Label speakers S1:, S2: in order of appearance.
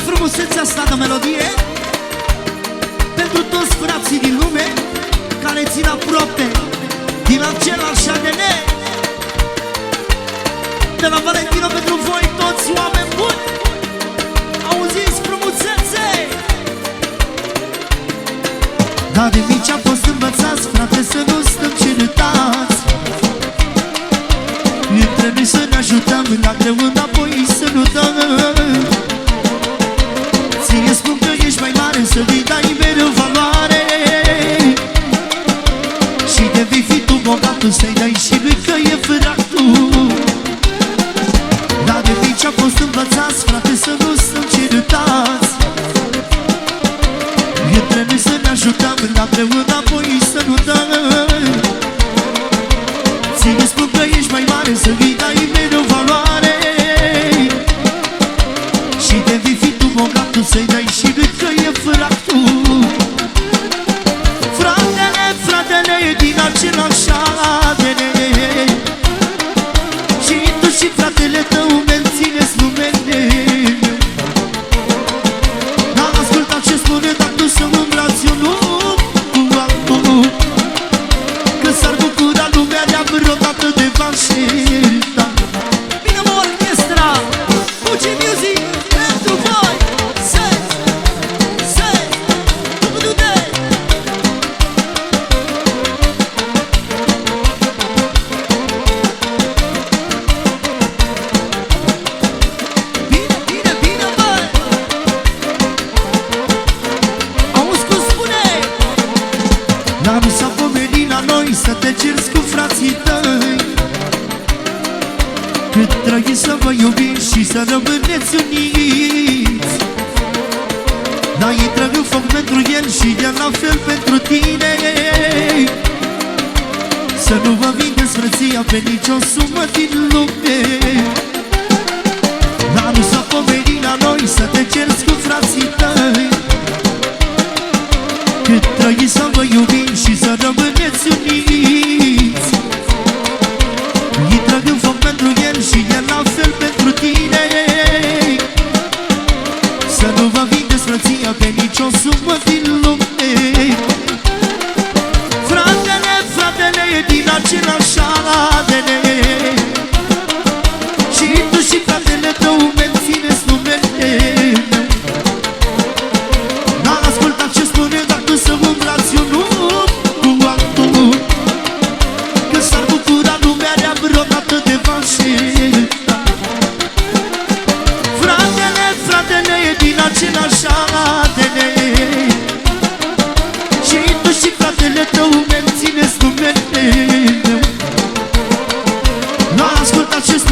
S1: frumusețea asta de melodie pentru toți frații din lume care țin aproape din același ADN. De la Valentino pentru voi toți oameni buni. Auziți frumusețe? Dar de mici am fost învățați, frate, să nu stăm cerutați. Între noi să ne ajutăm, la greu înapoi să nu dăm. Ție spun că ești mai mare, să-i dai mereu valoare. Și de vei fi tu bogatul, să-i dai și lui că e făratul. Dar de mici am fost învățați, frate, să nu stăm cerutați. Între noi să ne ajutăm, la greu înapoi să nu dăm. Ție spun că ești mai mare, să-i dai mereu valoare. Și de vei fi tu bogatul, să-i dai și lui că e făratul. Fratele, fratele, e din același ADN. Și tu și fratele tău mențineți numele. N-am ascultat ce spune, dar tu să îmbrați un cu altul. Că s-ar bucura lumea de-a vreodată de v-aștepta. Bine mă, orchestra, Fuji Music pentru voi. Bine, bine, bine, băi. Auzi cum spune? Dar nu s-a pomenit la noi să te ceri cu frații tăi. Cât trăi să vă iubiți și să rămâneți uniți. Dar intră în foc pentru el și el la fel pentru tine. Să nu vă vindeți frăția pe nicio sumă din lume. Dar nu s-a pomenit la noi să te ceri cu frații tăi. Cât trăi să vă iubiți și să rămâneți uniți. Intră în foc pentru el și el la fel pentru tine. Să nu vă vindeți frăția pe nicio sumă din lume. Fratele, fratele, e din același ADN. Și tu și fratele tău mențineți numele meu. N-am ascultat ce spune, dar tu să îmbrați unul cu altul. Că s-ar bucura lumea de-a vreodată de v-aștepta. Fratele, fratele, e din același ADN. Și tu și fratele tău mențineți numele meu. N-am ascultat ce spune,